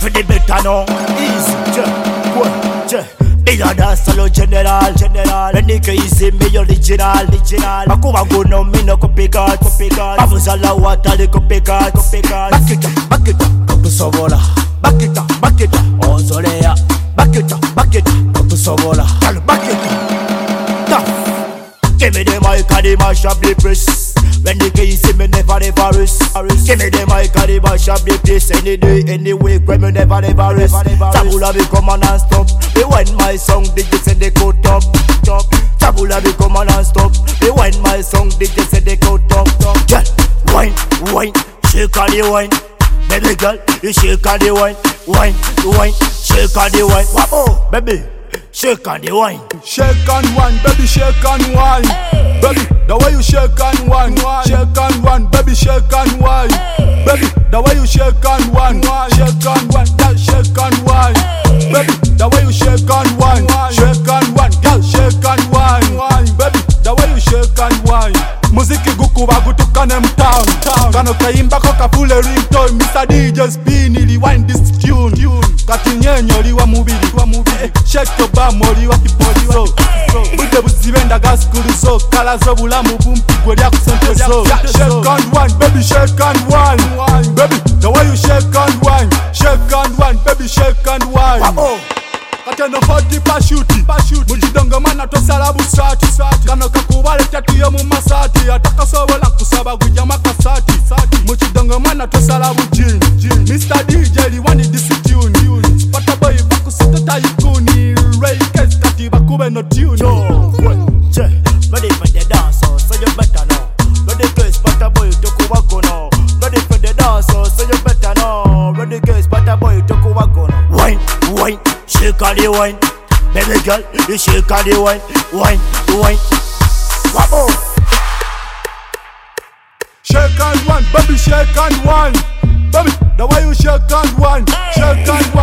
for the better now. Easy, be a dance solo general. When the crazy me original. Makuba go no me no copy cut. Babuzala water the copy cut. Back it up, Kopu Sobola. Back it up, Ozolea. Back it up, Kopu Sobola. Back it up, tough. Give me the mic and the mash up the press. When the case see me never rest. Give me the mic and the mash up the place. Any day, any week when me never rest. Tabula be come on and stop. They wind my song, they just say they go top. Tabula be come on and stop. They wind my song, they just say they go top. Girl, wine, shake on the wine. Baby girl, you shake on the wine. Wine, shake on the wine. Wabo, baby, shake on the wine. Shake and wine, baby, shake and wine. Baby, the way you shake and wine. Shake and wine, baby, shake and wine. Baby, the way you shake and wine. Shake and wine, girl, shake and wine. Baby, the way you shake and wine. Shake and wine, girl, shake and wine. Baby, the way you shake and wine. Muziki gukuba gutukane mtown. Kano kaimba koka fule ringtone. Mr. DJ spin ili wind this tune. Kati nyenyo liwa mubili. Shake your bam liwa kipoli so. Bude buzibenda gaskuru so. Kala zo bulamu bumpi gwedia kusente so. Shake and wine, baby, shake and wine. Baby, the way you shake and wine. Shake and wine, baby, shake and wine. Kateno 40 pashuti mujidongo mana tosala busati kano kakubale tatiyo mu masati atakasobola kusaba gujja makasati mujidongo mana tosala bujini Mr. DJ liwani this tune spata boy bakusita tayikuni Ray Kes kati bakube no tune ready for the dance so you better know. Ready to spata boy tokuwa gono. Ready for the dance so you better know. Ready to spata boy tokuwa gono. Wine, shake on the wine. Baby girl, you shake on the wine. Wine. Wabo. Shake and wine, baby, shake and wine. Baby, the way you shake and wine. Shake and wine.